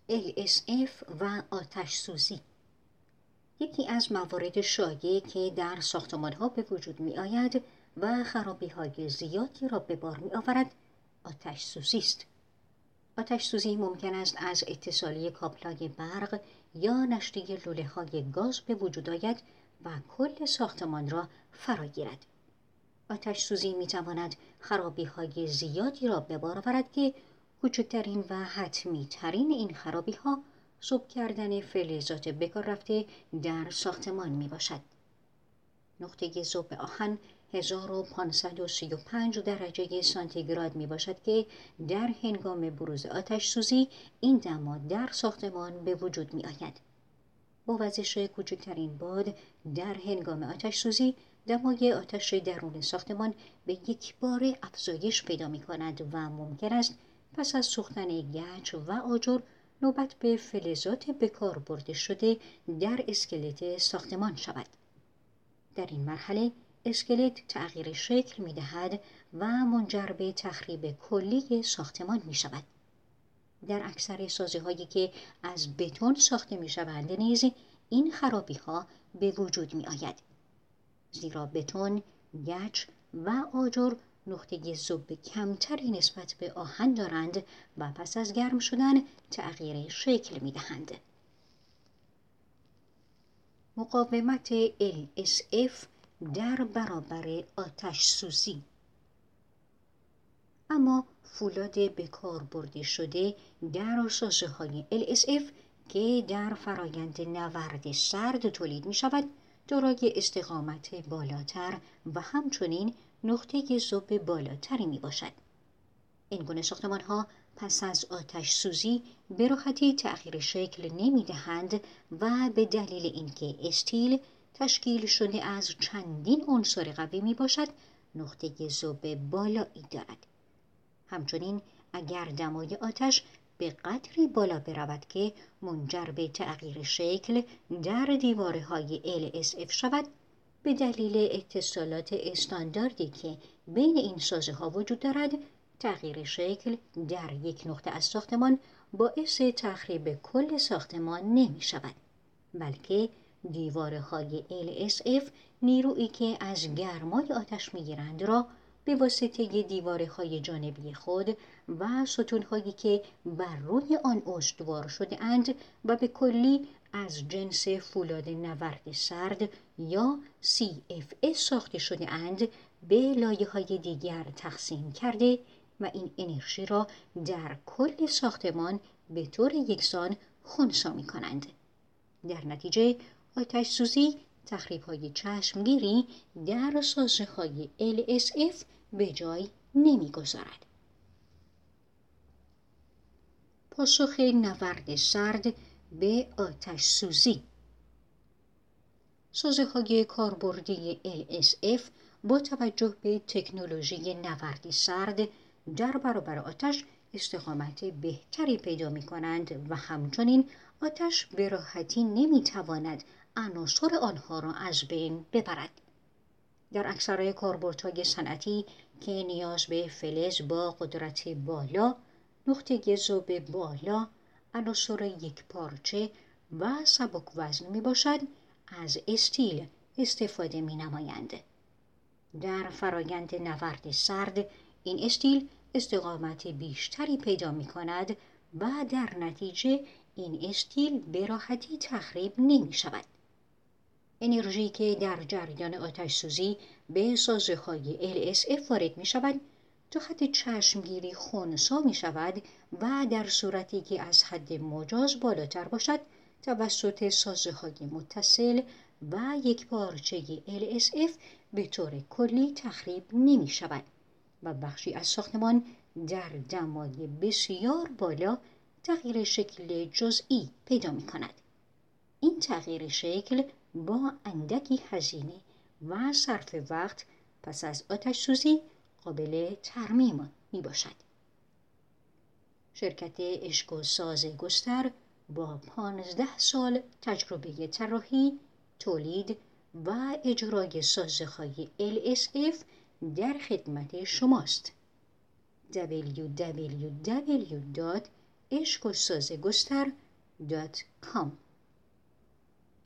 LSF و آتش سوزی. یکی از موارد شایع که در ساختمان‌ها به وجود می‌آید و خرابی‌های زیادی را به بار می‌آورد، آتش سوزی است. آتش سوزی ممکن است از اتصالی کابل‌های برق یا نشتی لوله‌های گاز به وجود آید و کل ساختمان را فرا گیرد. آتش سوزی می‌تواند خرابی‌های زیادی را به بار آورد که کوچکترین و حتمی ترین این خرابی‌ها ذوب کردن فلزات بکار رفته در ساختمان می باشد. نقطه ذوب آهن 1535 درجه سانتیگراد می باشد که در هنگام بروز آتش سوزی این دما در ساختمان به وجود می آید. با وزش کوچکترین باد در هنگام آتش سوزی دمای آتش درون ساختمان به یک بار افزایش پیدا می کند و ممکن است پس از سوختن گچ و آجر نوبت به فلزات بکار برده شده در اسکلت ساختمان شود. در این مرحله اسکلت تغییر شکل می دهد و منجر به تخریب کلی ساختمان می شود. در اکثر سازه‌هایی که از بتون ساخته می شوند نیز این خرابی ها به وجود می آید. زیرا بتون، گچ و آجر نقطه ذوب کمتری نسبت به آهن دارند و پس از گرم شدن تغییر شکل می دهند. مقاومت LSF در برابر آتش سوزی. اما فولاد بکار برده شده در سازه‌های LSF که در فرایند نورد سرد تولید می شود دارای استقامت بالاتر و همچنین نقطه ذوب بالاتری می باشد. این گونه ساختمان‌ها پس از آتش سوزی به راحتی تغییر شکل نمی دهند و به دلیل اینکه استیل تشکیل شده از چندین عنصر قوی می باشد نقطه ذوب بالایی دارد. همچنین اگر دمای آتش به قدری بالا برود که منجر به تغییر شکل در دیوارهای LSF شود، به دلیل اتصالات استانداردی که بین این سازه‌ها وجود دارد، تغییر شکل در یک نقطه از ساختمان باعث تخریب کل ساختمان نمی شود، بلکه دیوارهای LSF نیرویی که از گرمای آتش می گیرند را به واسطه دیوارهای جانبی خود و ستونهایی که بر روی آن استوار شده اند و به کلی از جنس فولاد نورد سرد یا CFS ساخته شده اند به لایه‌های دیگر تقسیم کرده و این انرژی را در کل ساختمان به طور یکسان خنثی می‌کنند. در نتیجه آتش سوزی تخریب‌های چشمگیری در سازه‌های LSF به جای نمی‌گذارد. پاسخ نورد سرد به آتش سوزی. سازه‌های کاربردی LSF با توجه به تکنولوژی نورد سرد در برابر آتش استقامت بهتری پیدا می‌کنند و همچنین آتش به راحتی نمی‌تواند عناصر آنها را از بین ببرد. در اکثر کاربردهای صنعتی که نیاز به فلز با قدرت بالا، نقطه ذوب بالا، عناصر یکپارچه و سبک وزن می باشد، از استیل استفاده می نمایند. در فرایند نورد سرد این استیل استقامت بیشتری پیدا می کند و در نتیجه این استیل به راحتی تخریب نمی شود. انرژی که در جریان آتش سوزی به سازه‌های LSF وارد می شود تا حد چشمگیری خنثی می شود و در صورتی که از حد مجاز بالاتر باشد توسط سازه‌های متصل و یکپارچه LSF به طور کلی تخریب نمی شود و بخشی از ساختمان در دمای بسیار بالا تغییر شکل جزئی پیدا می کند. این تغییر شکل با اندکی هزینه و صرف وقت پس از آتش سوزی قابل ترمیم می باشد. شرکت اشکو ساز گستر با 15 سال تجربه طراحی، تولید و اجرای سازه‌های LSF در خدمت شماست. www.eshkosaze.com عشق و سازگستر.com